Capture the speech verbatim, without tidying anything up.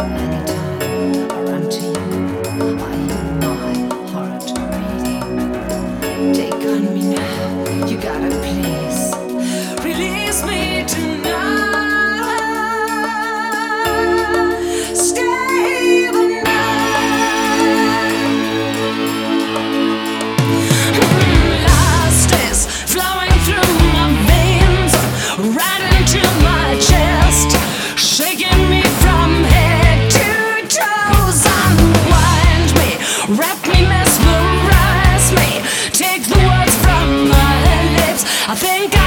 Anytime I run to you, I hear my heart beating. Take on me now, you gotta please release me tonight. Stay the night. Lust is flowing through my veins, right into my chest, shaking me from head to toes. Unwind me, wrap me, mesmerize me, take the words from my lips. I think